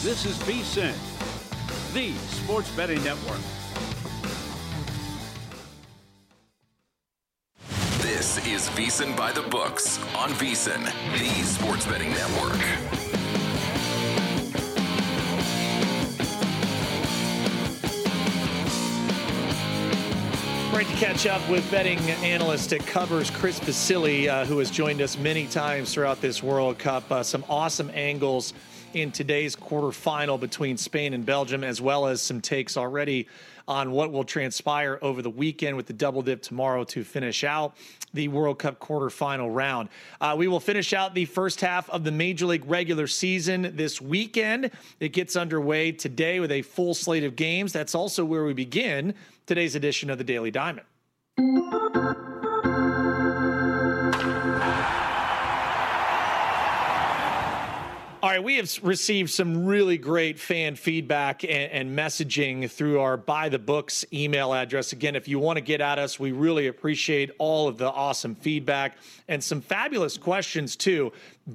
This is VSiN, the Sports Betting Network. This is VSiN by the Books on VSiN, the Sports Betting Network. Great to catch up with betting analyst at Covers, Chris Vasili, who has joined us many times throughout this World Cup. Some awesome angles in today's quarterfinal between Spain and Belgium, as well as some takes already on what will transpire over the weekend with the double dip tomorrow to finish out the World Cup quarterfinal round. We will finish out the first half of the Major League regular season this weekend. It gets underway today with a full slate of games. That's also where we begin today's edition of the Daily Diamond. All right, we have received some really great fan feedback and messaging through our By the Books email address. Again, if you want to get at us, we really appreciate all of the awesome feedback and some fabulous questions, too.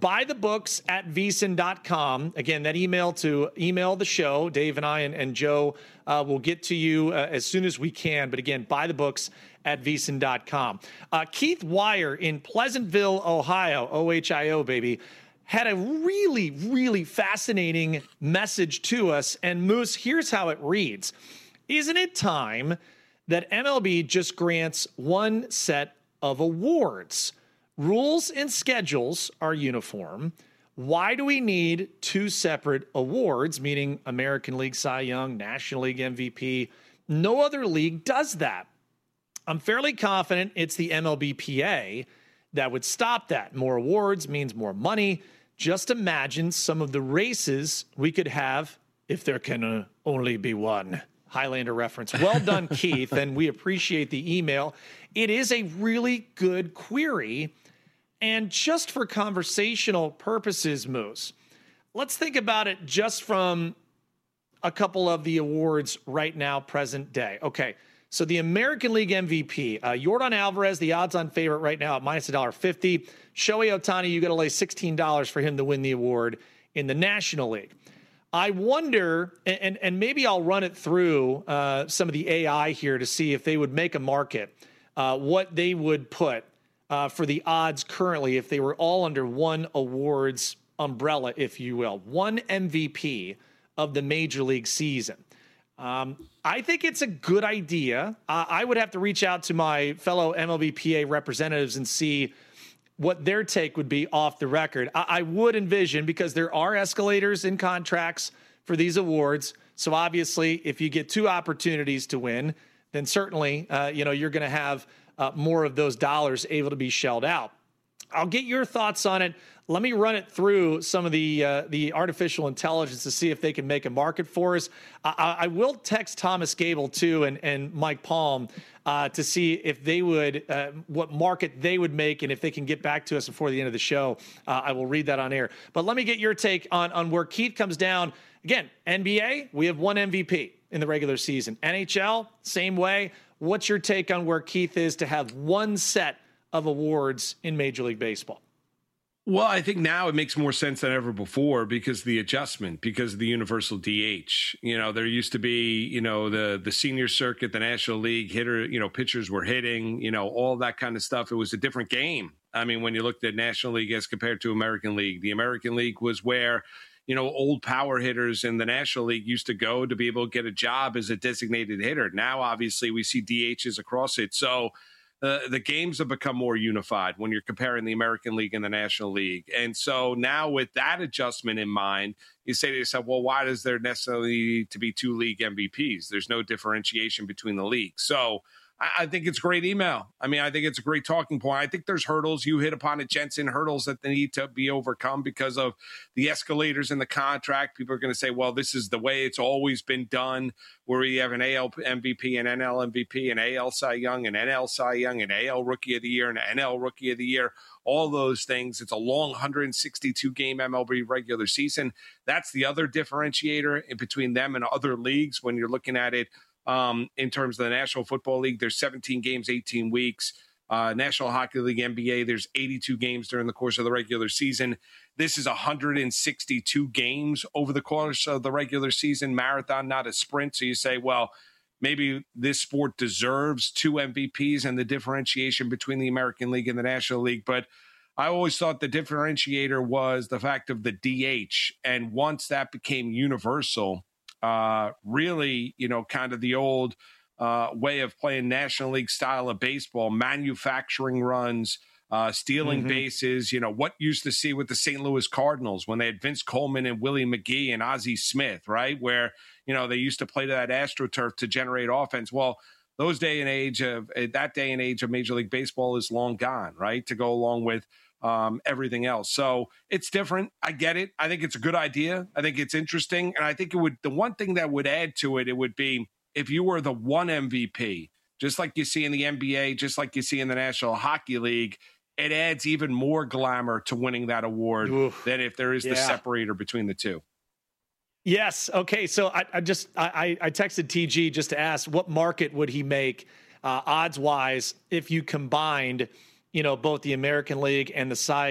BuyTheBooks@VSiN.com. Again, that email the show. Dave and I and Joe will get to you as soon as we can. But again, BuyTheBooks@VSiN.com. Keith Wire in Pleasantville, Ohio, OHIO, baby, had a really, really fascinating message to us. And Moose, here's how it reads. Isn't it time that MLB just grants one set of awards? Rules and schedules are uniform. Why do we need two separate awards, meaning American League Cy Young, National League MVP? No other league does that. I'm fairly confident it's the MLBPA that would stop that. More awards means more money. Just imagine some of the races we could have if there can only be one. Highlander reference. Well done, Keith, and we appreciate the email. It is a really good query, and just for conversational purposes, Moose, let's think about it just from a couple of the awards right now, present day. Okay, so the American League MVP, Yordan Alvarez, the odds-on favorite right now at minus $1.50. Shohei Ohtani, you got to lay $16 for him to win the award in the National League. I wonder, and maybe I'll run it through some of the AI here to see if they would make a market, what they would put for the odds currently if they were all under one awards umbrella, if you will, one MVP of the Major League season. I think it's a good idea. I would have to reach out to my fellow MLBPA representatives and see what their take would be off the record. I would envision, because there are escalators in contracts for these awards. So obviously, if you get two opportunities to win, then certainly, you're going to have more of those dollars able to be shelled out. I'll get your thoughts on it. Let me run it through some of the artificial intelligence to see if they can make a market for us. I will text Thomas Gable, too, and Mike Palm to see if they would, what market they would make, and if they can get back to us before the end of the show. I will read that on air. But let me get your take on where Keith comes down. Again, NBA, we have one MVP in the regular season. NHL, same way. What's your take on where Keith is to have one set of awards in Major League Baseball? Well, I think now it makes more sense than ever before because the adjustment, because of the universal DH. There used to be, the senior circuit, the National League pitchers were hitting, all that kind of stuff. It was a different game. I mean, when you looked at National League as compared to American League, the American League was where, old power hitters in the National League used to go to be able to get a job as a designated hitter. Now, obviously, we see DHs across it. So the games have become more unified when you're comparing the American League and the National League. And so now with that adjustment in mind, you say to yourself, well, why does there necessarily need to be two league MVPs? There's no differentiation between the leagues. So I think it's a great email. I mean, I think it's a great talking point. I think there's hurdles. You hit upon it, Jensen, hurdles that they need to be overcome because of the escalators in the contract. People are going to say, well, this is the way it's always been done, where you have an AL MVP, an NL MVP, an AL Cy Young, an NL Cy Young, an AL Rookie of the Year, an NL Rookie of the Year, all those things. It's a long 162-game MLB regular season. That's the other differentiator in between them and other leagues when you're looking at it. In terms of the National Football League, there's 17 games, 18 weeks. National Hockey League, NBA, there's 82 games during the course of the regular season. this is 162 games over the course of the regular season marathon, not a sprint. So you say, well, maybe this sport deserves 2 MVPs and the differentiation between the American League and the National League. But I always thought the differentiator was the fact of the DH. And once that became universal, really, kind of the old way of playing National League style of baseball, manufacturing runs, stealing bases, what used to see with the St. Louis Cardinals when they had Vince Coleman and Willie McGee and Ozzie Smith, right? Where, they used to play to that AstroTurf to generate offense. Well, that day and age of Major League Baseball is long gone, right? To go along with everything else. So it's different. I get it. I think it's a good idea. I think it's interesting. And I think the one thing that would add to it, it would be if you were the one MVP, just like you see in the NBA, just like you see in the National Hockey League, it adds even more glamour to winning that award than if there is the separator between the two. Yes. Okay. So I texted TG just to ask what market would he make odds wise if you combined, both the American League and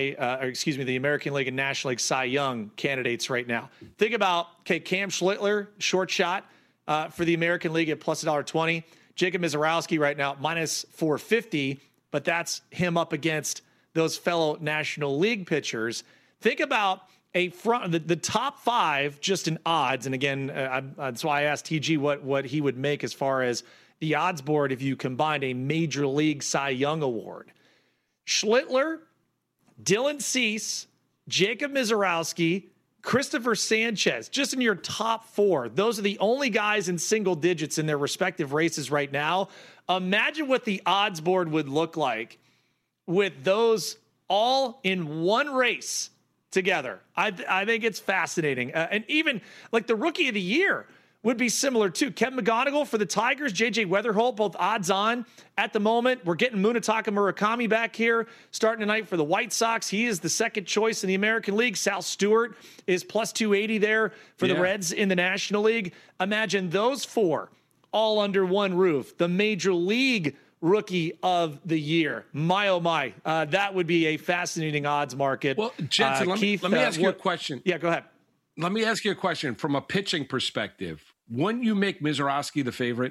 the American League and National League Cy Young candidates right now. Think about, Cam Schlittler, short shot for the American League at plus $1.20. Jacob Misiorowski right now minus 450. But that's him up against those fellow National League pitchers. Think about the top 5 just in odds. And again, that's why I asked TG what he would make as far as the odds board if you combined a Major League Cy Young award. Schlittler, Dylan Cease, Jacob Misiorowski, Christopher Sanchez, just in your top 4. Those are the only guys in single digits in their respective races right now. Imagine what the odds board would look like with those all in one race together. I think it's fascinating. And even like the rookie of the year would be similar too. Kevin McGonigal for the Tigers, JJ Weatherholt, both odds on at the moment. We're getting Munetaka Murakami back here starting tonight for the White Sox. He is the second choice in the American League. Sal Stewart is plus 280 there for the Reds in the National League. Imagine those 4 all under one roof. The Major League Rookie of the Year. My, oh my. That would be a fascinating odds market. Well, Jensen, let me ask you a question. Yeah, go ahead. Let me ask you a question from a pitching perspective. Wouldn't you make Misiorowski the favorite?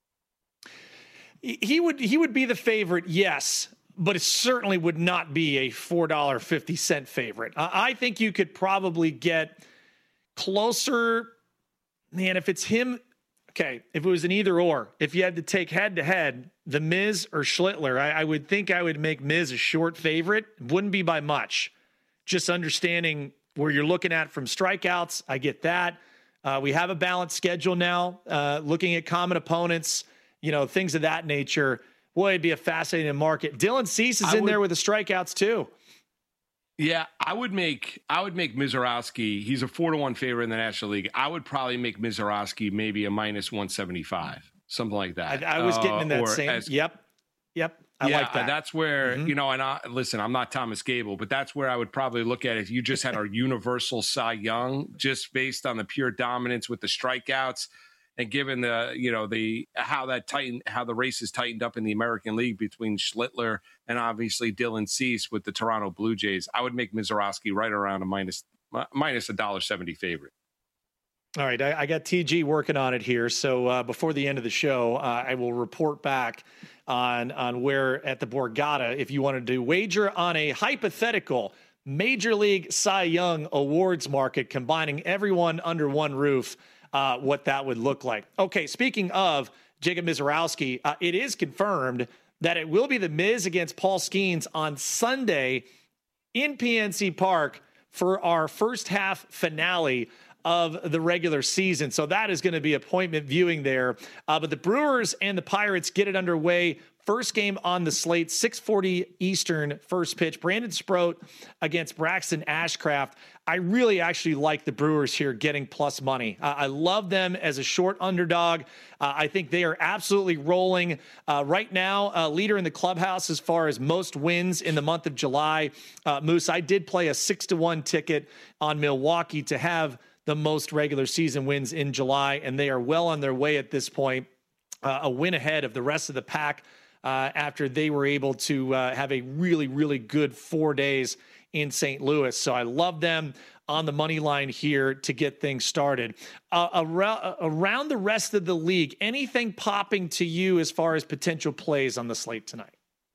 He would be the favorite, yes, but it certainly would not be a $4.50 favorite. I think you could probably get closer. Man, if it's him, okay, if it was an either or, if you had to take head-to-head, the Miz or Schlittler, I would think I would make Miz a short favorite. Wouldn't be by much. Just understanding where you're looking at from strikeouts, I get that. We have a balanced schedule now, looking at common opponents, things of that nature. Boy, it'd be a fascinating market. Dylan Cease is in there with the strikeouts too. Yeah, I would make Misiorowski. He's a 4-1 favorite in the National League. I would probably make Misiorowski maybe a minus 175, something like that. I was getting in that same. Yep. I like that. That's where, and listen, I'm not Thomas Gable, but that's where I would probably look at it. If you just had our universal Cy Young, just based on the pure dominance with the strikeouts, and given how the race is tightened up in the American League between Schlittler and obviously Dylan Cease with the Toronto Blue Jays, I would make Misiorowski right around a minus $1.70 favorite. All right, I got TG working on it here. So before the end of the show, I will report back on where at the Borgata, if you wanted to wager on a hypothetical Major League Cy Young awards market, combining everyone under one roof, what that would look like. Okay, speaking of Jacob Misiorowski, it is confirmed that it will be the Miz against Paul Skeens on Sunday in PNC Park for our first half finale of the regular season. So that is going to be appointment viewing there. But the Brewers and the Pirates get it underway. First game on the slate, 6:40 Eastern, first pitch. Brandon Sproat against Braxton Ashcraft. I really actually like the Brewers here getting plus money. I love them as a short underdog. I think they are absolutely rolling right now. Leader in the clubhouse as far as most wins in the month of July. Moose, I did play a 6-1 ticket on Milwaukee to have the most regular season wins in July, and they are well on their way at this point. A win ahead of the rest of the pack after they were able to have a really, really good 4 days in St. Louis. So I love them on the money line here to get things started. Around the rest of the league, anything popping to you as far as potential plays on the slate tonight?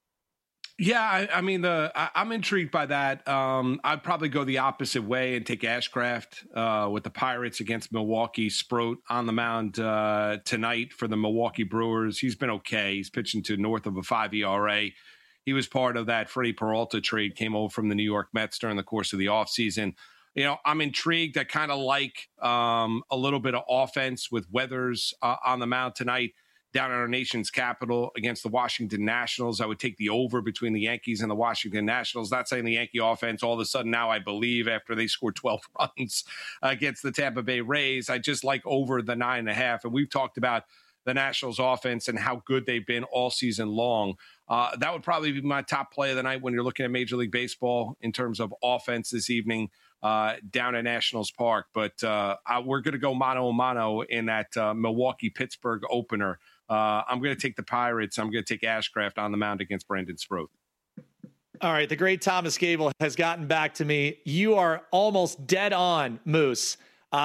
Yeah, I'm intrigued by that. I'd probably go the opposite way and take Ashcraft with the Pirates against Milwaukee. Sproat on the mound tonight for the Milwaukee Brewers. He's been okay. He's pitching to north of a 5 ERA. He was part of that Freddie Peralta trade, came over from the New York Mets during the course of the offseason. I'm intrigued. I kind of like a little bit of offense with Weathers on the mound tonight down in our nation's capital against the Washington Nationals. I would take the over between the Yankees and the Washington Nationals. Not saying the Yankee offense all of a sudden now, I believe, after they scored 12 runs against the Tampa Bay Rays, I just like over the 9.5. And we've talked about the Nationals offense and how good they've been all season long. That would probably be my top play of the night when you're looking at Major League Baseball in terms of offense this evening down at Nationals Park. But we're going to go mano-a-mano in that Milwaukee-Pittsburgh opener. I'm going to take the Pirates. I'm going to take Ashcraft on the mound against Brandon Sproat. All right. The great Thomas Gable has gotten back to me. You are almost dead on, Moose.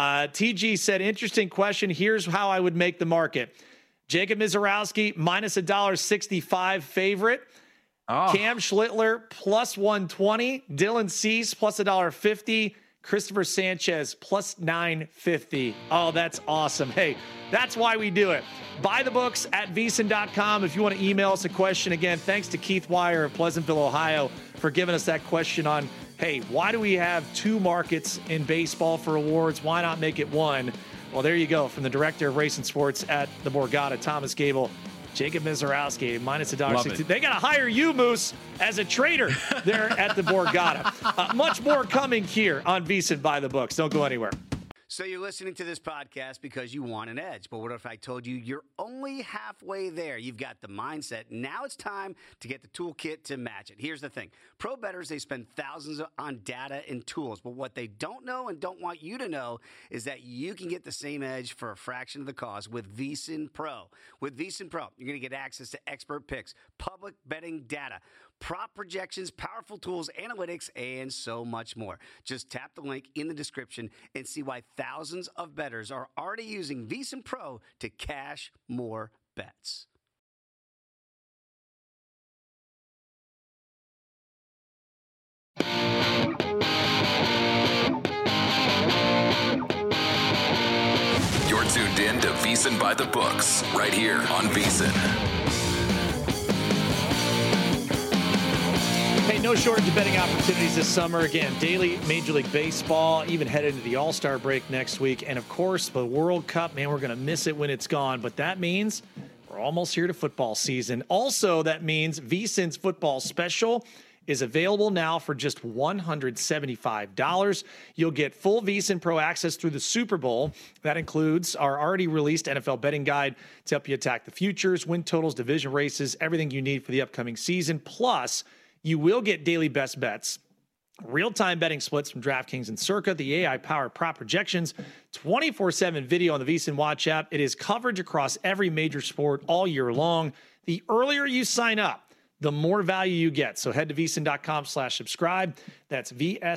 TG said, interesting question. Here's how I would make the market. Jacob Mizorowski, minus $1.65 favorite. Oh. Cam Schlittler, plus 120. Dylan Cease, plus $1.50. Christopher Sanchez, plus 950. Oh, that's awesome. Hey, that's why we do it. Buy the books at VSiN.com. If you want to email us a question, again, thanks to Keith Wire of Pleasantville, Ohio, for giving us that question on, hey, why do we have 2 markets in baseball for awards? Why not make it 1? Well, there you go. From the director of Racing Sports at the Borgata, Thomas Gable. Jacob Mizorowski, minus $1.60. They got to hire you, Moose, as a trader there at the Borgata. Much more coming here on VSiN by the Books. Don't go anywhere. So you're listening to this podcast because you want an edge. But what if I told you you're only halfway there? You've got the mindset. Now it's time to get the toolkit to match it. Here's the thing. Pro bettors, they spend thousands on data and tools. But what they don't know and don't want you to know is that you can get the same edge for a fraction of the cost with VSiN Pro. With VSiN Pro, you're going to get access to expert picks, public betting data, prop projections, powerful tools, analytics, and so much more. Just tap the link in the description and see why thousands of bettors are already using VSiN Pro to cash more bets. You're tuned in to VSiN by the Books, right here on VSiN. Hey, no shortage of betting opportunities this summer. Again, daily Major League Baseball, even headed into the All-Star break next week. And, of course, the World Cup. Man, we're going to miss it when it's gone. But that means we're almost here to football season. Also, that means VSiN's football special is available now for just $175. You'll get full VSiN Pro access through the Super Bowl. That includes our already released NFL betting guide to help you attack the futures, win totals, division races, everything you need for the upcoming season. Plus, you will get daily best bets, real-time betting splits from DraftKings and Circa, the AI-powered prop projections, 24/7 video on the VSiN Watch app. It is coverage across every major sport all year long. The earlier you sign up, the more value you get. So head to VSiN.com/subscribe. That's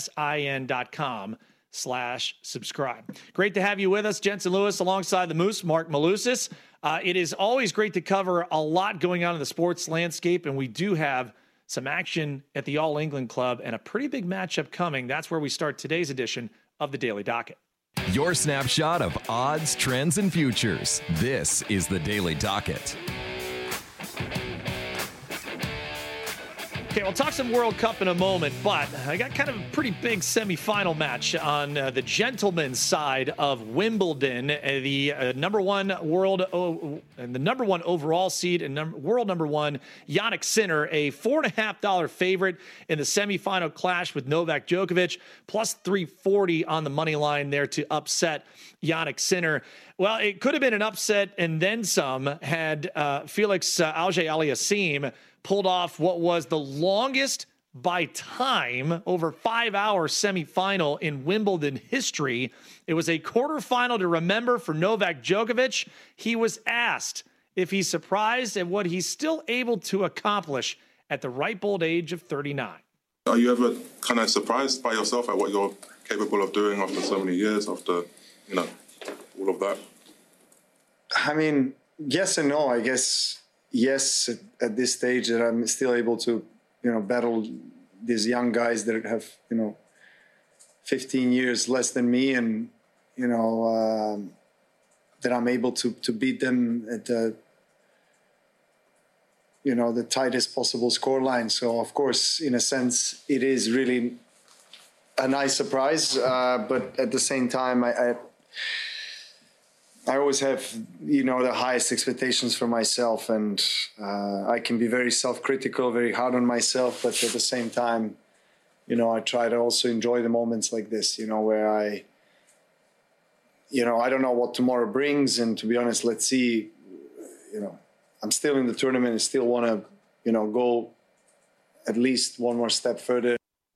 VSIN.com/subscribe. Great to have you with us, Jensen Lewis, alongside the Moose, Mark Malusis. It is always great to cover a lot going on in the sports landscape, and we do have some action at the All England Club and a pretty big matchup coming. That's where we start today's edition of the Daily Docket. Your snapshot of odds, trends, and futures. This is the Daily Docket. Okay, we'll talk some World Cup in a moment, but I got kind of a pretty big semifinal match on the gentlemen's side of Wimbledon. The number one overall seed and world number one, Jannik Sinner, a $4.50 favorite in the semifinal clash with Novak Djokovic, plus 340 on the money line there to upset Jannik Sinner. Well, it could have been an upset and then some had Felix Auger-Aliassime pulled off what was the longest by time, over 5-hour semifinal in Wimbledon history. It was a quarterfinal to remember for Novak Djokovic. He was asked if he's surprised at what he's still able to accomplish at the ripe old age of 39. Are you ever kind of surprised by yourself at what you're capable of doing after so many years, after, all of that? I mean, yes and no. I guess yes, at this stage that I'm still able to, battle these young guys that have, 15 years less than me, and, that I'm able to beat them at the, the tightest possible scoreline. So, of course, in a sense, it is really a nice surprise. But at the same time, I always have, the highest expectations for myself, and I can be very self-critical, very hard on myself. But at the same time, I try to also enjoy the moments like this, where I don't know what tomorrow brings. And to be honest, let's see, I'm still in the tournament and still want to, go at least one more step further.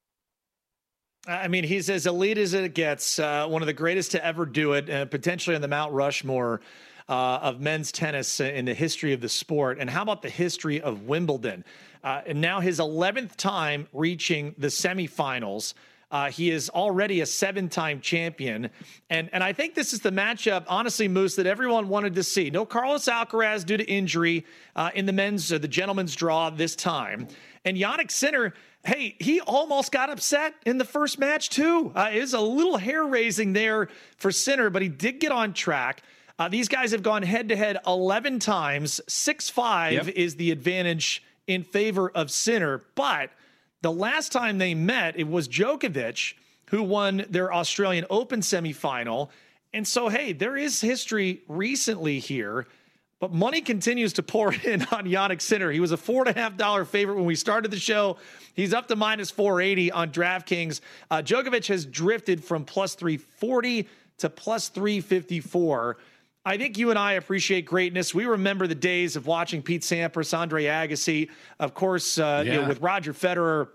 I mean, he's as elite as it gets, one of the greatest to ever do it, potentially on the Mount Rushmore of men's tennis in the history of the sport. And how about the history of Wimbledon? And now his 11th time reaching the semifinals. He is already a 7-time champion. And I think this is the matchup, honestly, Moose, that everyone wanted to see. No Carlos Alcaraz due to injury in the men's or the gentleman's draw this time. And Jannik Sinner, hey, he almost got upset in the first match, too. It was a little hair-raising there for Sinner, but he did get on track. These guys have gone head-to-head 11 times. 6-5 is the advantage in favor of Sinner. But the last time they met, it was Djokovic who won their Australian Open semifinal. And so, hey, there is history recently here. But money continues to pour in on Jannik Sinner. He was a $4.50 favorite when we started the show. He's up to minus 480 on DraftKings. Djokovic has drifted from plus 340 to plus 354. I think you and I appreciate greatness. We remember the days of watching Pete Sampras, Andre Agassi, of course, with Roger Federer,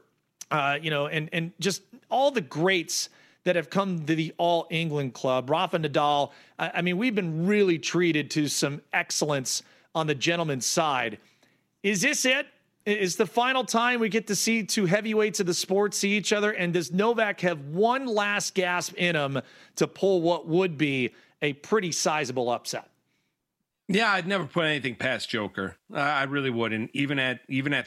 and just all the greats that have come to the All England Club. Rafa Nadal. I mean, we've been really treated to some excellence on the gentleman's side. Is this it? Is the final time we get to see two heavyweights of the sport see each other? And does Novak have one last gasp in him to pull what would be a pretty sizable upset? Yeah, I'd never put anything past Joker. I really wouldn't, even at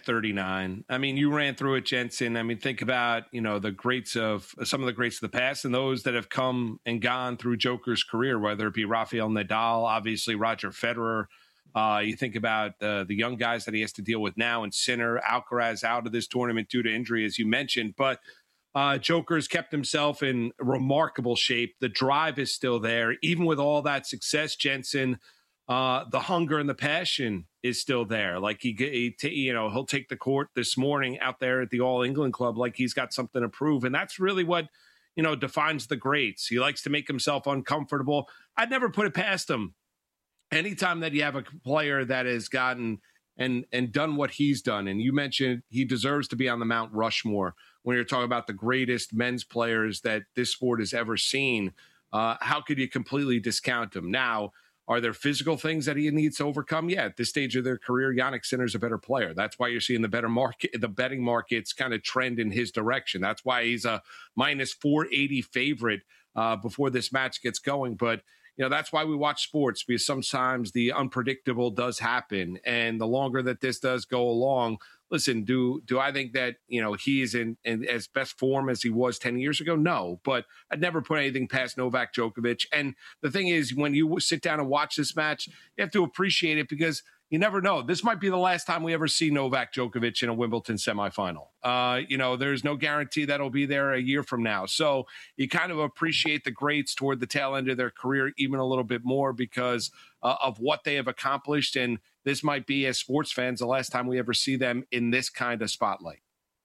39. I mean, you ran through it, Jensen. I mean, think about, the greats of some of the greats of the past and those that have come and gone through Joker's career, whether it be Rafael Nadal, obviously Roger Federer. You think about the young guys that he has to deal with now, and Sinner, Alcaraz out of this tournament due to injury, as you mentioned. But Joker's kept himself in remarkable shape. The drive is still there. Even with all that success, Jensen, the hunger and the passion is still there. Like he'll take the court this morning out there at the All England Club like he's got something to prove. And that's really what, defines the greats. He likes to make himself uncomfortable. I'd never put it past him. Anytime that you have a player that has gotten and done what he's done, and you mentioned he deserves to be on the Mount Rushmore when you're talking about the greatest men's players that this sport has ever seen, how could you completely discount him? Now, are there physical things that he needs to overcome? Yeah, at this stage of their career, Jannik Sinner's a better player. That's why you're seeing the betting markets kind of trend in his direction. That's why he's a minus 480 favorite before this match gets going. But that's why we watch sports, because sometimes the unpredictable does happen. And the longer that this does go along, listen, do I think that, he is in as best form as he was 10 years ago? No, but I'd never put anything past Novak Djokovic. And the thing is, when you sit down and watch this match, you have to appreciate it, because you never know. This might be the last time we ever see Novak Djokovic in a Wimbledon semifinal. There's no guarantee that'll be there a year from now. So you kind of appreciate the greats toward the tail end of their career even a little bit more because of what they have accomplished. And this might be, as sports fans, the last time we ever see them in this kind of spotlight.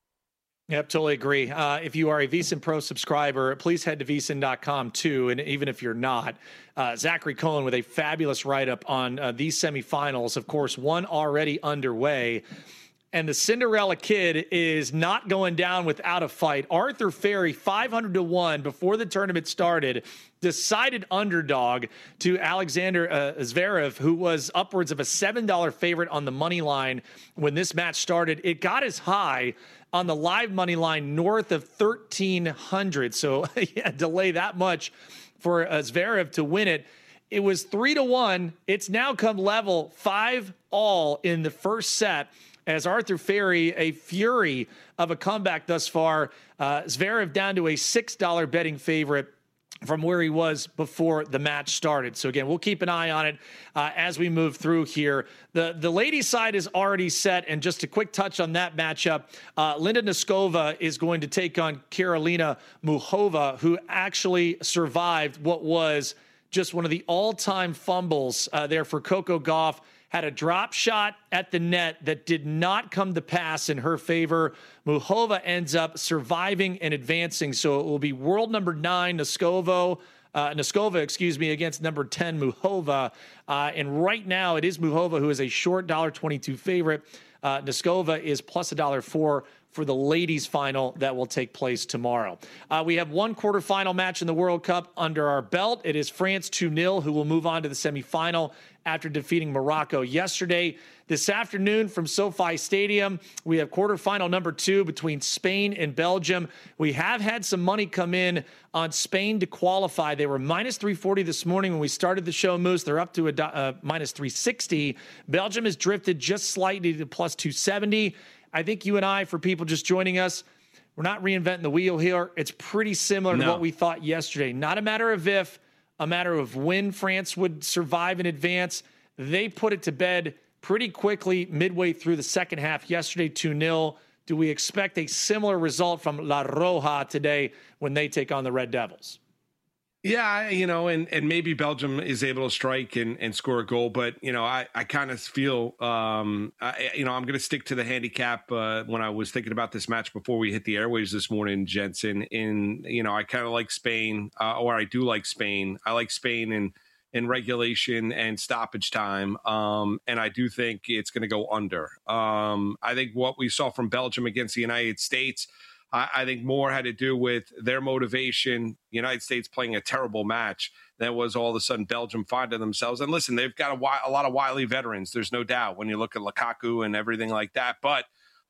Yep, totally agree. If you are a VSiN Pro subscriber, please head to VSiN.com too. And even if you're not, Zachary Cohen with a fabulous write-up on these semifinals. Of course, one already underway. and the Cinderella Kid is not going down without a fight. Arthur Ferry, 500-1 before the tournament started, decided underdog to Alexander Zverev, who was upwards of a $7 favorite on the money line when this match started. It got as high on the live money line north of 1,300. So yeah, delay that much for Zverev to win it. It was 3-1. It's now come level 5-all in the first set, as Arthur Ferry, a fury of a comeback thus far. Zverev down to a $6 betting favorite from where he was before the match started. So again, we'll keep an eye on it as we move through here. The ladies' side is already set, and just a quick touch on that matchup. Linda Noskova is going to take on Karolina Muchova, who actually survived what was just one of the all-time fumbles there for Coco Gauff. Had a drop shot at the net that did not come to pass in her favor. Muchova ends up surviving and advancing, so it will be world number 9 Noskova, against number 10 Muchova. And right now it is Muchova who is a short $1.22 favorite. Noskova is plus $1.04 for the ladies' final that will take place tomorrow. We have one quarterfinal match in the World Cup under our belt. It is France 2-0, who will move on to the semifinal after defeating Morocco yesterday. This afternoon from SoFi Stadium, we have quarterfinal number 2 between Spain and Belgium. We have had some money come in on Spain to qualify. They were minus 340 this morning when we started the show, Moose. They're up to a minus 360. Belgium has drifted just slightly to plus 270. I think you and I, for people just joining us, we're not reinventing the wheel here. It's pretty similar to what we thought yesterday. Not a matter of if, a matter of when France would survive and advance. They put it to bed pretty quickly midway through the second half yesterday, 2-0. Do we expect a similar result from La Roja today when they take on the Red Devils? Yeah, and maybe Belgium is able to strike and score a goal, but I kind of feel I'm going to stick to the handicap when I was thinking about this match before we hit the airwaves this morning, Jensen. I kind of like Spain, or I do like Spain. I like Spain in regulation and stoppage time, and I do think it's going to go under. I think what we saw from Belgium against the United States, I think more had to do with their motivation. The United States playing a terrible match. That was all of a sudden Belgium finding themselves. And listen, they've got a lot of wily veterans. There's no doubt when you look at Lukaku and everything like that. But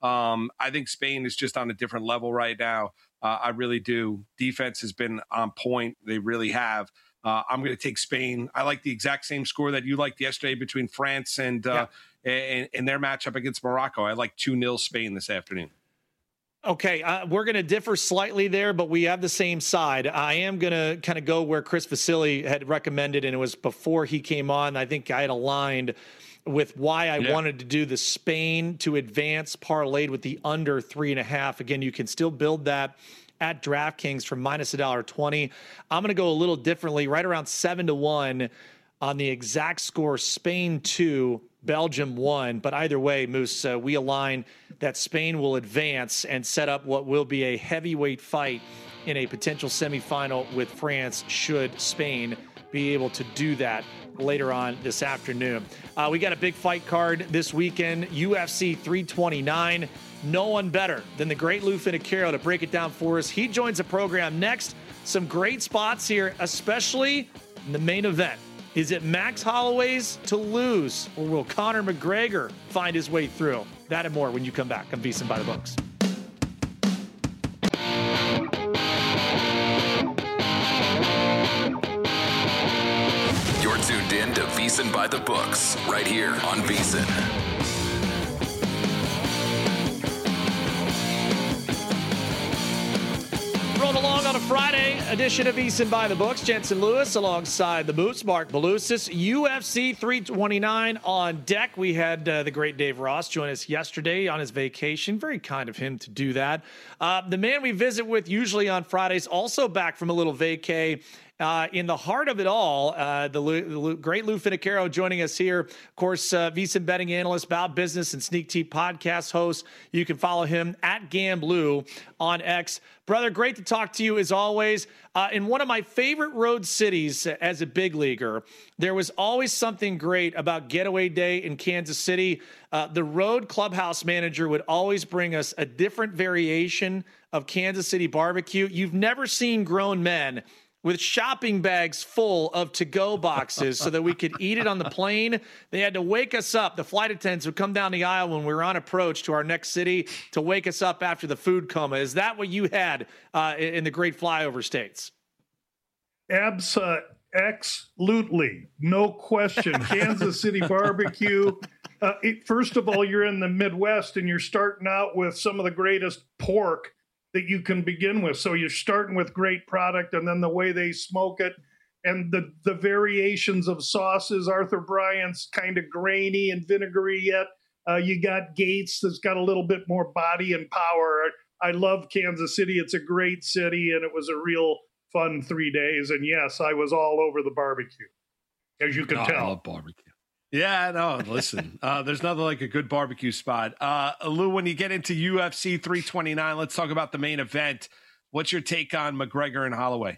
I think Spain is just on a different level right now. I really do. Defense has been on point. They really have. I'm going to take Spain. I like the exact same score that you liked yesterday between France and their matchup against Morocco. I like 2-0 Spain this afternoon. Okay, we're going to differ slightly there, but we have the same side. I am going to kind of go where Chris Vasily had recommended, and it was before he came on. I think I had aligned with why I wanted to do the Spain to advance parlayed with the under 3.5. Again, you can still build that at DraftKings for minus $1.20. I'm going to go a little differently, right around 7-1 on the exact score, Spain 2, Belgium 1. But either way, Moose, we align that Spain will advance and set up what will be a heavyweight fight in a potential semifinal with France, should Spain be able to do that later on this afternoon. We got a big fight card this weekend, UFC 329. No one better than the great Lou Finocchiaro to break it down for us. He joins the program next. Some great spots here, especially in the main event. Is it Max Holloway's to lose, or will Conor McGregor find his way through? That and more when you come back on VSiN by the Books. You're tuned in to VSiN by the Books, right here on VSiN. Rolling along on a Friday edition of VSiN by the Books. Jensen Lewis alongside the Moose, Mark Belusis. UFC 329 on deck. We had the great Dave Ross join us yesterday on his vacation. Very kind of him to do that. The man we visit with usually on Fridays, also back from a little vacay, in the heart of it all, the great Lou Finicaro joining us here. Of course, VSiN betting analyst, Bout Business, and Sneak Tea podcast host. You can follow him at GamBlue on X. Brother, great to talk to you as always. In one of my favorite road cities as a big leaguer, there was always something great about Getaway Day in Kansas City. The road clubhouse manager would always bring us a different variation of Kansas City barbecue. You've never seen grown men with shopping bags full of to-go boxes so that we could eat it on the plane. They had to wake us up. The flight attendants would come down the aisle when we were on approach to our next city to wake us up after the food coma. Is that what you had in the great flyover states? Absolutely. No question. Kansas City barbecue. First of all, you're in the Midwest and you're starting out with some of the greatest pork that you can begin with. So you're starting with great product, and then the way they smoke it and the variations of sauces. Arthur Bryant's kind of grainy and vinegary yet. You got Gates that's got a little bit more body and power. I love Kansas City. It's a great city, and it was a real fun 3 days. And yes, I was all over the barbecue, as you can tell. I love barbecue. Yeah, no, listen, there's nothing like a good barbecue spot. Lou, when you get into UFC 329, let's talk about the main event. What's your take on McGregor and Holloway?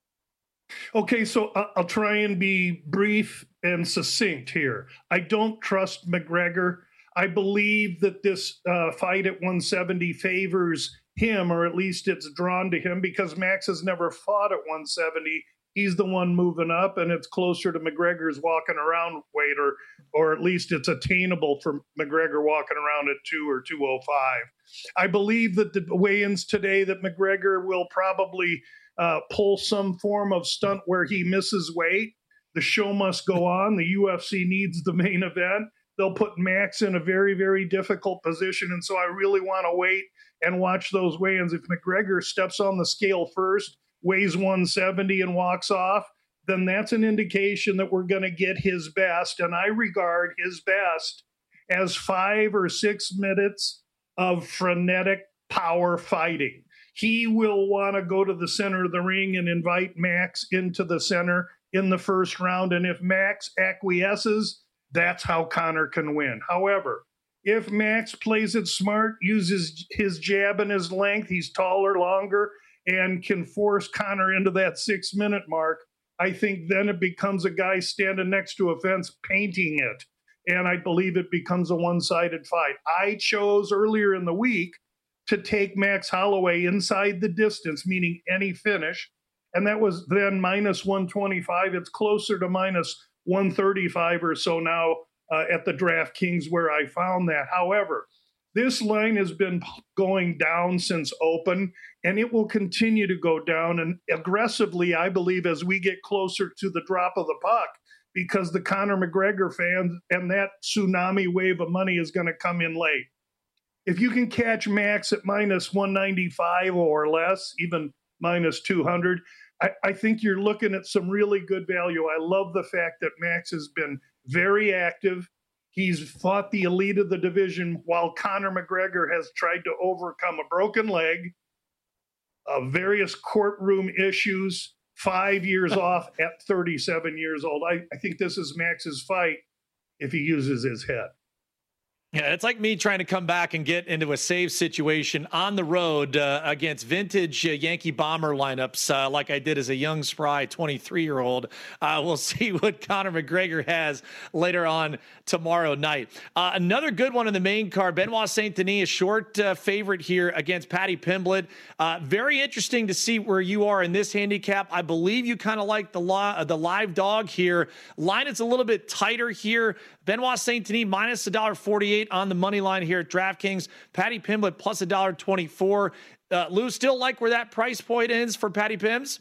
Okay, so I'll try and be brief and succinct here. I don't trust McGregor. I believe that this fight at 170 favors him, or at least it's drawn to him, because Max has never fought at 170. He's the one moving up, and it's closer to McGregor's walking around weight, or at least it's attainable for McGregor walking around at 2 or 205. I believe that the weigh-ins today that McGregor will probably pull some form of stunt where he misses weight. The show must go on. The UFC needs the main event. They'll put Max in a very, very difficult position, and so I really want to wait and watch those weigh-ins. If McGregor steps on the scale first, weighs 170 and walks off, then that's an indication that we're going to get his best. And I regard his best as 5 or 6 minutes of frenetic power fighting. He will want to go to the center of the ring and invite Max into the center in the first round. And if Max acquiesces, that's how Conor can win. However, if Max plays it smart, uses his jab and his length, he's taller, longer, and can force Conor into that 6-minute mark, I think then it becomes a guy standing next to a fence painting it. And I believe it becomes a one-sided fight. I chose earlier in the week to take Max Holloway inside the distance, meaning any finish. And that was then minus 125. It's closer to minus 135 or so now at the DraftKings where I found that. However, this line has been going down since open, and it will continue to go down, and aggressively, I believe, as we get closer to the drop of the puck, because the Conor McGregor fans and that tsunami wave of money is going to come in late. If you can catch Max at minus 195 or less, even minus 200, I think you're looking at some really good value. I love the fact that Max has been very active. He's fought the elite of the division while Conor McGregor has tried to overcome a broken leg, various courtroom issues, 5 years off at 37 years old. I think this is Max's fight if he uses his head. Yeah, it's like me trying to come back and get into a save situation on the road against vintage Yankee Bomber lineups like I did as a young, spry 23-year-old. We'll see what Conor McGregor has later on tomorrow night. Another good one in the main card, Benoit Saint Denis, a short favorite here against Paddy Pimblett. Very interesting to see where you are in this handicap. I believe you kind of like the live dog here. Line is a little bit tighter here. Benoit Saint Denis minus $1.48 on the money line here at DraftKings. Paddy Pimblett plus $1.24. Lou, still like where that price point is for Paddy Pims?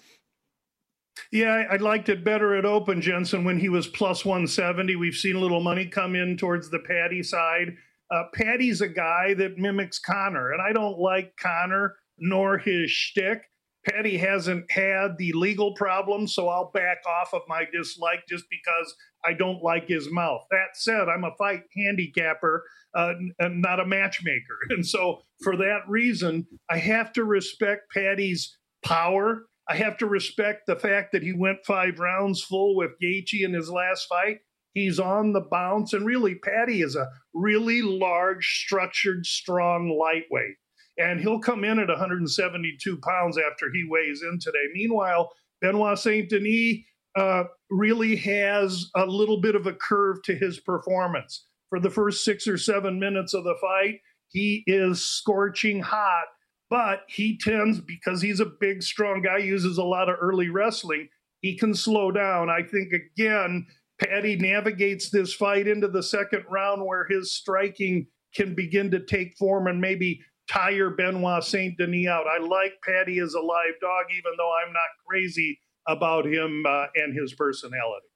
Yeah, I liked it better at open, Jensen, when he was plus 170. We've seen a little money come in towards the Paddy side. Paddy's a guy that mimics Conor, and I don't like Conor nor his shtick. Paddy hasn't had the legal problems, so I'll back off of my dislike just because I don't like his mouth. That said, I'm a fight handicapper and not a matchmaker. And so for that reason, I have to respect Paddy's power I have to respect the fact that he went 5 rounds full with Gaethje in his last fight. He's on the bounce, and really, Paddy is a really large, structured, strong lightweight. And he'll come in at 172 pounds after he weighs in today. Meanwhile, Benoit Saint Denis really has a little bit of a curve to his performance. For the first 6 or 7 minutes of the fight, he is scorching hot, but he tends, because he's a big, strong guy, uses a lot of early wrestling, he can slow down. I think, again, Paddy navigates this fight into the second round where his striking can begin to take form and maybe tire Benoit Saint Denis out. I like Paddy as a live dog, even though I'm not crazy about him and his personality.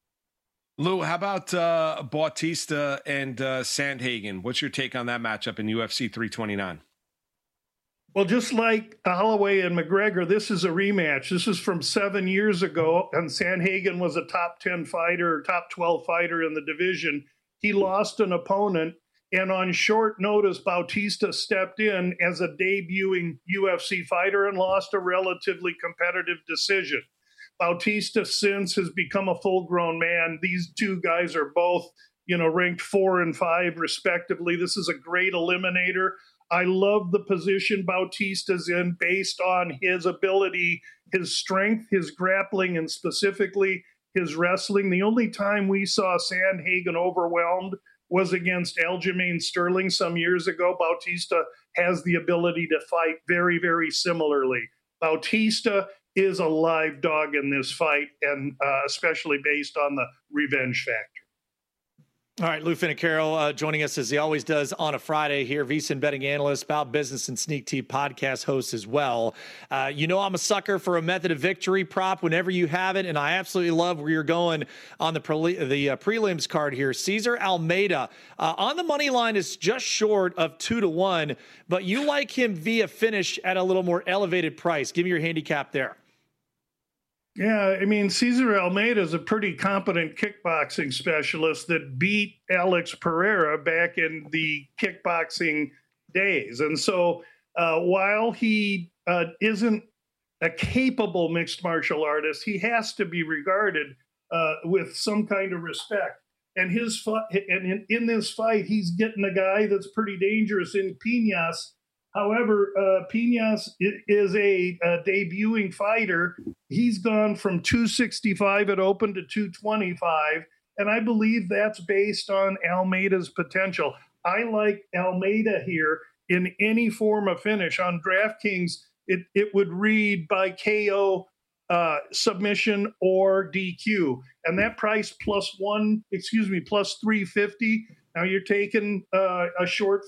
Lou, how about Bautista and Sandhagen? What's your take on that matchup in UFC 329? Well, just like Holloway and McGregor, this is a rematch. This is from 7 years ago, and Sandhagen was a top 10 fighter, top 12 fighter in the division. He lost an opponent, and on short notice, Bautista stepped in as a debuting UFC fighter and lost a relatively competitive decision. Bautista since has become a full-grown man. These two guys are both, ranked 4 and 5 respectively. This is a great eliminator. I love the position Bautista's in based on his ability, his strength, his grappling, and specifically his wrestling. The only time we saw Sandhagen overwhelmed was against Aljamain Sterling some years ago. Bautista has the ability to fight very, very similarly. Bautista is a live dog in this fight, and especially based on the revenge factor. All right, Lou Finocchiaro joining us as he always does on a Friday here, VSiN betting analyst, About Business and Sneak Tea podcast host as well. I'm a sucker for a method of victory prop whenever you have it, and I absolutely love where you're going on the prelims card here. Cesar Almeida on the money line is just short of 2-1, but you like him via finish at a little more elevated price. Give me your handicap there. Yeah, Cesar Almeida is a pretty competent kickboxing specialist that beat Alex Pereira back in the kickboxing days. And so while he isn't a capable mixed martial artist, he has to be regarded with some kind of respect. And in this fight, he's getting a guy that's pretty dangerous in Piñas. However, Piñas is a debuting fighter. He's gone from 265 at open to 225, and I believe that's based on Almeida's potential. I like Almeida here in any form of finish. On DraftKings, it would read by KO, submission, or DQ, and that price plus 350. Now you're taking a short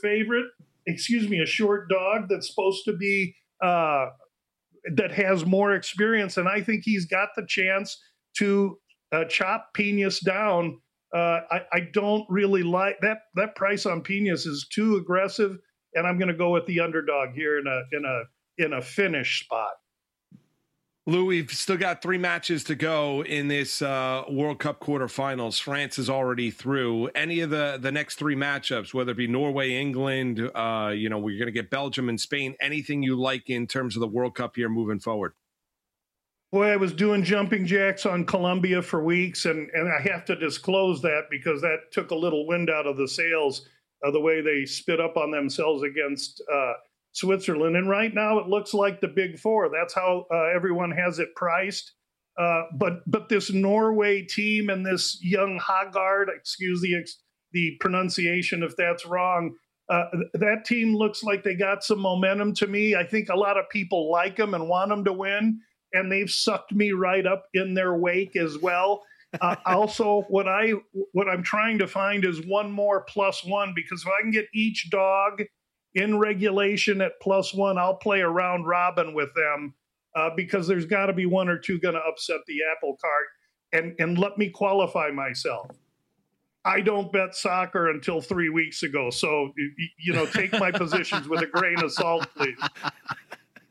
dog that's supposed to be that has more experience, and I think he's got the chance to chop Piñas down. I don't really like that price on Piñas is too aggressive, and I'm going to go with the underdog here in a finish spot. Lou, we've still got 3 matches to go in this World Cup quarterfinals. France is already through. Any of the next 3 matchups, whether it be Norway, England, we're going to get Belgium and Spain. Anything you like in terms of the World Cup here moving forward? Boy, I was doing jumping jacks on Colombia for weeks, and I have to disclose that because that took a little wind out of the sails of the way they spit up on themselves against Switzerland. And right now it looks like the Big Four. That's how everyone has it priced. But this Norway team and this young Haggard, excuse the pronunciation if that's wrong, that team looks like they got some momentum to me. I think a lot of people like them and want them to win, and they've sucked me right up in their wake as well. Also, what I'm trying to find is one more +1, because if I can get each dog in regulation at +1, I'll play a round robin with them because there's got to be 1 or 2 going to upset the apple cart. And let me qualify myself. I don't bet soccer until 3 weeks ago. So, take my positions with a grain of salt, please.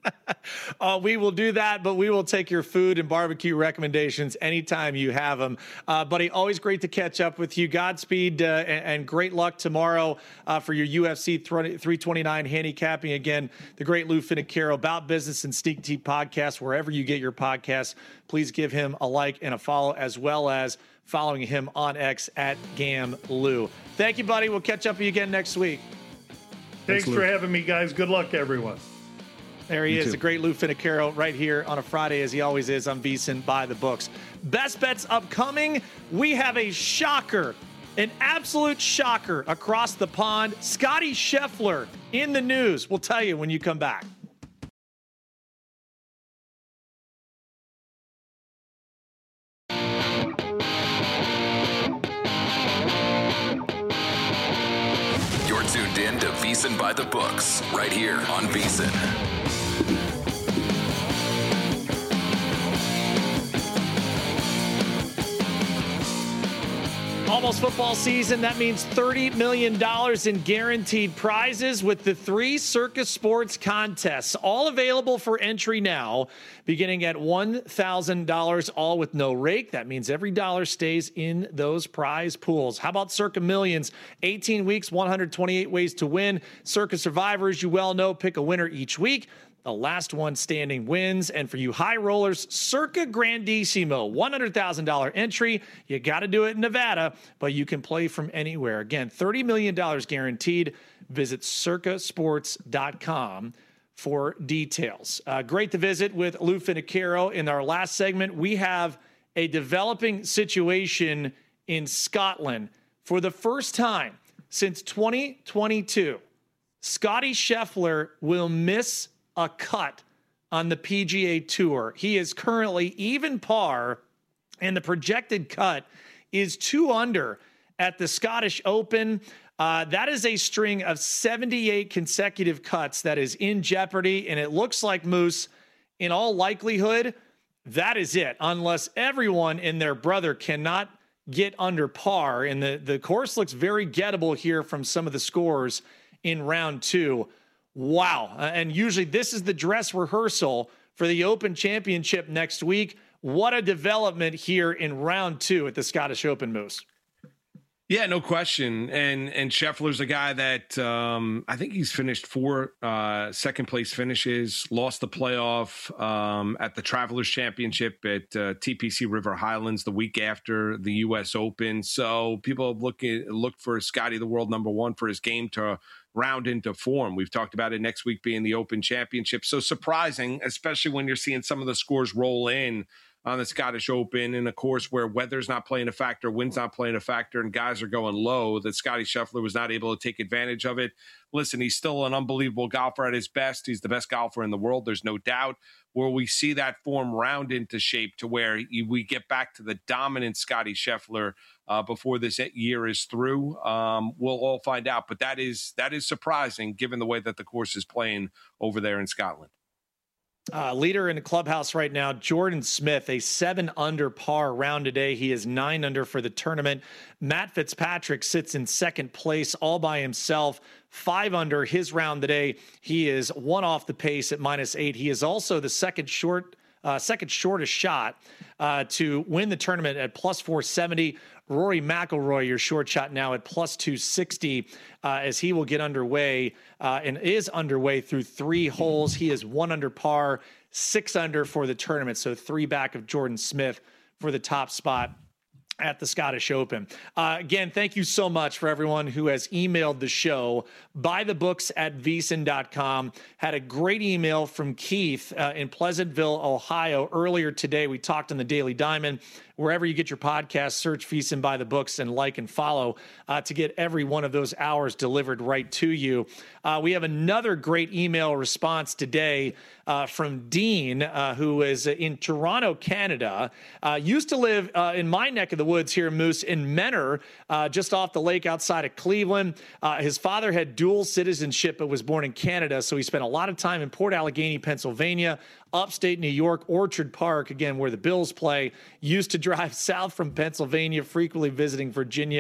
We will do that, but we will take your food and barbecue recommendations anytime you have them. Buddy, always great to catch up with you. Godspeed and great luck tomorrow for your UFC 329 handicapping. Again, the great Lou Finicaro, About Business and Sneak Tea podcast, wherever you get your podcasts. Please give him a like and a follow, as well as following him on X at GamLou. Thank you, buddy. We'll catch up with you again next week. Thanks for having me, guys. Good luck, everyone. There he is, the great Lou Finicaro, right here on a Friday, as he always is, on VSiN by the Books. Best bets upcoming. We have a shocker, an absolute shocker across the pond. Scotty Scheffler in the news. We'll tell you when you come back. You're tuned in to VSiN by the Books, right here on VSiN. Almost football season. That means $30 million in guaranteed prizes with the 3 Circa Sports contests, all available for entry now, beginning at $1,000, all with no rake. That means every dollar stays in those prize pools. How about Circa Millions? 18 weeks, 128 ways to win. Circa Survivors, you well know, pick a winner each week. The last one standing wins. And for you high rollers, Circa Grandissimo, $100,000 entry. You got to do it in Nevada, but you can play from anywhere. Again, $30 million guaranteed. Visit circasports.com for details. Great to visit with Lou Finicaro. In our last segment, we have a developing situation in Scotland. For the first time since 2022, Scotty Scheffler will miss a cut on the PGA Tour. He is currently even par, and the projected cut is 2 under at the Scottish Open. That is a string of 78 consecutive cuts that is in jeopardy, and it looks like, Moose, in all likelihood, that is it, unless everyone and their brother cannot get under par. And the course looks very gettable here from some of the scores in round 2. Wow. And usually this is the dress rehearsal for the Open Championship next week. What a development here in round 2 at the Scottish Open, Moose. Yeah, no question. And Scheffler's a guy that I think he's finished 4 second place finishes, lost the playoff at the Travelers Championship at TPC River Highlands the week after the U.S. Open. So people look for Scotty, the world number 1, for his game to round into form. We've talked about it next week being the Open Championship. So surprising, especially when you're seeing some of the scores roll in on the Scottish Open in a course where weather's not playing a factor, wind's not playing a factor, and guys are going low, that Scotty Scheffler was not able to take advantage of it. Listen, he's still an unbelievable golfer at his best. He's the best golfer in the world. There's no doubt. Where we see that form round into shape to where we get back to the dominant Scotty Scheffler before this year is through, we'll all find out. But that is surprising given the way that the course is playing over there in Scotland. Leader in the clubhouse right now, Jordan Smith, a 7 under par round today. He is 9 under for the tournament. Matt Fitzpatrick sits in second place all by himself, 5 under his round today. He is 1 off the pace at -8. He is also the second shortest shot to win the tournament at +470. Rory McIlroy, your short shot now at +260 as he will get underway and is underway through 3 holes. He is 1 under par, 6 under for the tournament. So 3 back of Jordan Smith for the top spot at the Scottish Open. Again, thank you so much for everyone who has emailed the show. buythebooks@vsin.com. Had a great email from Keith in Pleasantville, Ohio earlier today. We talked on the Daily Diamond. Wherever you get your podcast, search VSiN by the Books and like and follow to get every one of those hours delivered right to you. We have another great email response today from Dean, who is in Toronto, Canada. Used to live in my neck of the woods here, Moose, in Menor, just off the lake outside of Cleveland. His father had dual citizenship but was born in Canada, so he spent a lot of time in Port Allegheny, Pennsylvania, upstate New York, Orchard Park, again, where the Bills play. Used to drive south from Pennsylvania, frequently visiting Virginia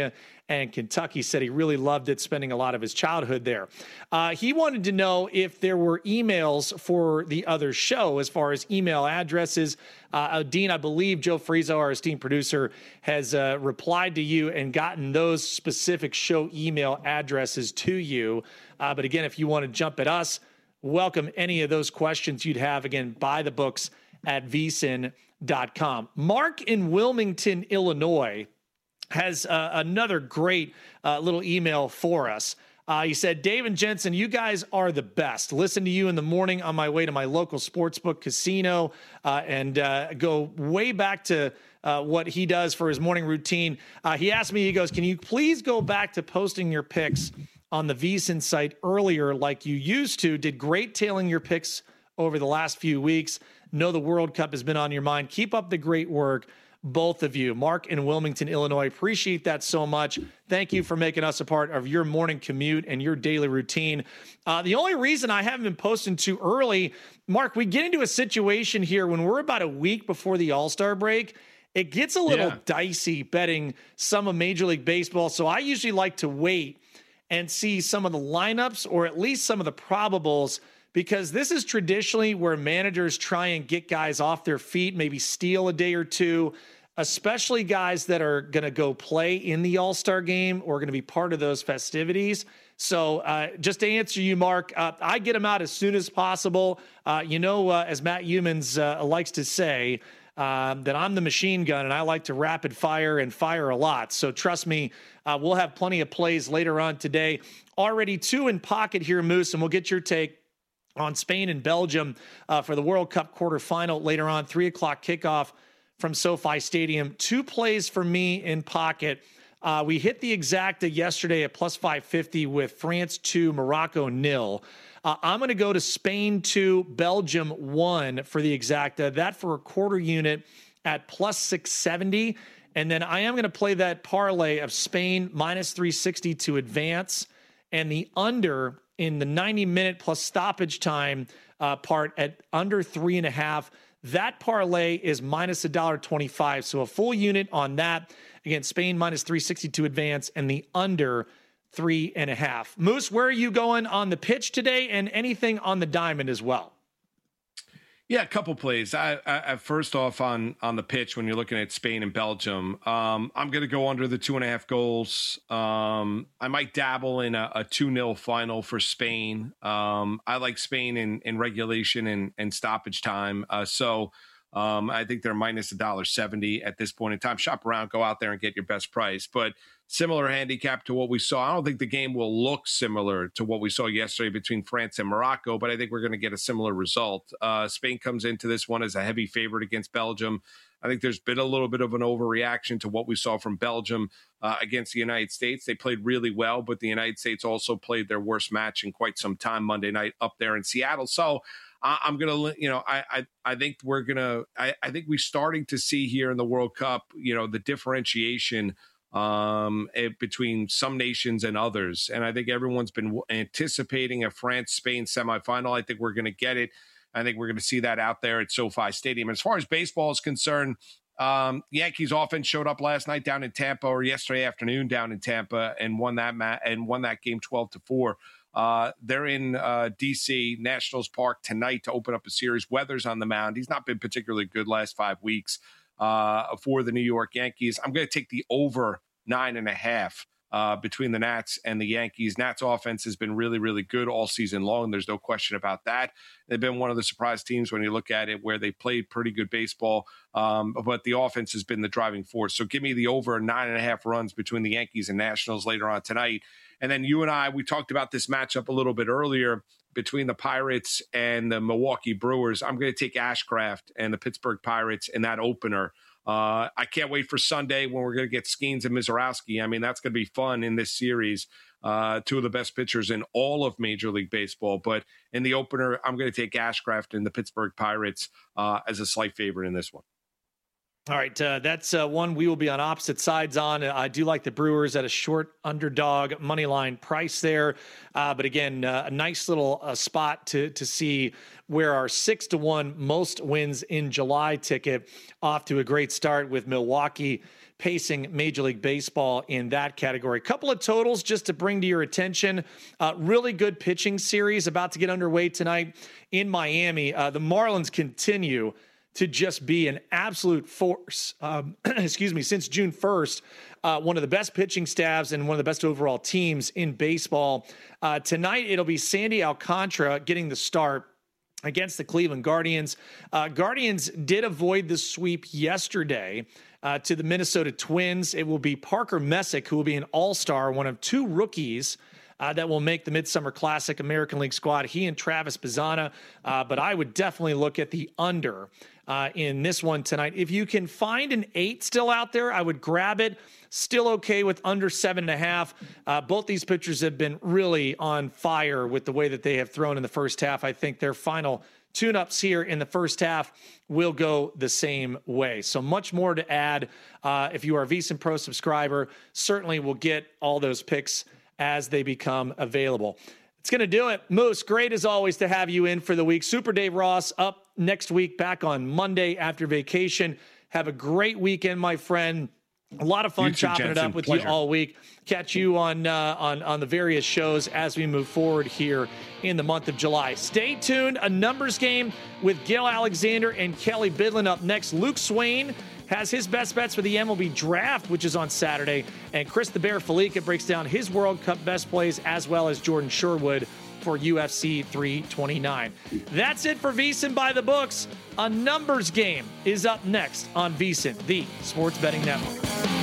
and Kentucky. Said he really loved it, spending a lot of his childhood there. He wanted to know if there were emails for the other show as far as email addresses. Dean, I believe Joe Frizo, our esteemed producer, has replied to you and gotten those specific show email addresses to you. But again, if you want to jump at us, welcome any of those questions you'd have. Again, buy the books at vsin.com. Mark in Wilmington, Illinois, has another great little email for us. He said, Dave and Jensen, you guys are the best. Listen to you in the morning on my way to my local sportsbook casino and go way back to what he does for his morning routine. He asked me, he goes, can you please go back to posting your picks on the VSiN site earlier like you used to? Did great tailing your picks over the last few weeks. Know the World Cup has been on your mind. Keep up the great work, both of you. Mark in Wilmington, Illinois, appreciate that so much. Thank you for making us a part of your morning commute and your daily routine. The only reason I haven't been posting too early, Mark, we get into a situation here when we're about a week before the All-Star break. It gets a little dicey betting some of Major League Baseball, so I usually like to wait and see some of the lineups or at least some of the probables, because this is traditionally where managers try and get guys off their feet, maybe steal a day or two, especially guys that are going to go play in the All-Star game or going to be part of those festivities. So just to answer you, Mark, I get them out as soon as possible. As Matt Humans likes to say, that I'm the machine gun and I like to rapid fire and fire a lot. So trust me, we'll have plenty of plays later on today. Already 2 in pocket here, Moose, and we'll get your take on Spain and Belgium for the World Cup quarterfinal later on, 3 o'clock kickoff from SoFi Stadium. 2 plays for me in pocket. We hit the exacta yesterday at plus 550 with France 2, Morocco 0. I'm going to go to Spain 2, Belgium 1 for the exacta. That for a quarter unit at plus 670. And then I am going to play that parlay of Spain minus 360 to advance and the under in the 90-minute plus stoppage time part at under 3.5. That parlay is minus $1.25. So a full unit on that. Again, Spain minus 360 to advance and the under 3.5. Moose, where are you going on the pitch today and anything on the diamond as well? Yeah, a couple plays. I first off on the pitch when you're looking at Spain and Belgium, I'm going to go under the 2.5 goals. I might dabble in a 2-0 final for Spain. I like Spain in regulation and stoppage time. So I think they're minus $1.70 at this point in time. Shop around, go out there and get your best price. But similar handicap to what we saw. I don't think the game will look similar to what we saw yesterday between France and Morocco, but I think we're going to get a similar result. Spain comes into this one as a heavy favorite against Belgium. I think there's been a little bit of an overreaction to what we saw from Belgium against the United States. They played really well, but the United States also played their worst match in quite some time Monday night up there in Seattle. So I'm going to, I think we're going to, I think we're starting to see here in the World Cup, the differentiation between some nations and others. And I think everyone's been anticipating a France-Spain semifinal. I think we're going to get it. I think we're going to see that out there at SoFi Stadium. As far as baseball is concerned, Yankees offense showed up last night down in Tampa, or yesterday afternoon down in Tampa, and won that game 12-4. They're in DC Nationals Park tonight to open up a series. Weather's on the mound. He's not been particularly good last 5 weeks for the New York Yankees. I'm going to take the over 9.5 between the Nats and the Yankees. Nats offense has been really, really good all season long. There's no question about that. They've been one of the surprise teams when you look at it, where they played pretty good baseball, but the offense has been the driving force. So give me the over 9.5 runs between the Yankees and Nationals later on tonight. And then you and I, we talked about this matchup a little bit earlier between the Pirates and the Milwaukee Brewers. I'm going to take Ashcraft and the Pittsburgh Pirates in that opener. I can't wait for Sunday when we're going to get Skeens and Mizorowski. I mean, that's going to be fun in this series. 2 of the best pitchers in all of Major League Baseball. But in the opener, I'm going to take Ashcraft and the Pittsburgh Pirates as a slight favorite in this one. All right, that's one we will be on opposite sides on. I do like the Brewers at a short underdog money line price there. But again, a nice little spot to see where our 6-1 most wins in July ticket off to a great start with Milwaukee pacing Major League Baseball in that category. Couple of totals just to bring to your attention. Really good pitching series about to get underway tonight in Miami. The Marlins continue to just be an absolute force. Since June 1st, one of the best pitching staffs and one of the best overall teams in baseball. Tonight, it'll be Sandy Alcantara getting the start against the Cleveland Guardians. Guardians did avoid the sweep yesterday to the Minnesota Twins. It will be Parker Messick, who will be an all-star, one of two rookies that will make the Midsummer Classic American League squad, he and Travis Bazzana. But I would definitely look at the under in this one tonight. If you can find an 8 still out there, I would grab it. Still okay with under 7.5. Both these pitchers have been really on fire with the way that they have thrown in the first half. I think their final tune-ups here in the first half will go the same way. So much more to add. If you are a VSiN Pro subscriber, certainly will get all those picks as they become available. It's going to do it. Moose, great as always to have you in for the week. Super Dave Ross up next week, back on Monday after vacation. Have a great weekend, my friend. A lot of fun chopping it up with you all week. Catch you on the various shows as we move forward here in the month of July. Stay tuned. A numbers game with Gil Alexander and Kelly Bidlin up next. Luke Swain has his best bets for the MLB draft, which is on Saturday. And Chris the Bear Felica breaks down his World Cup best plays, as well as Jordan Sherwood for UFC 329. That's it for VSiN by the Books. A numbers game is up next on VSiN, the Sports Betting Network.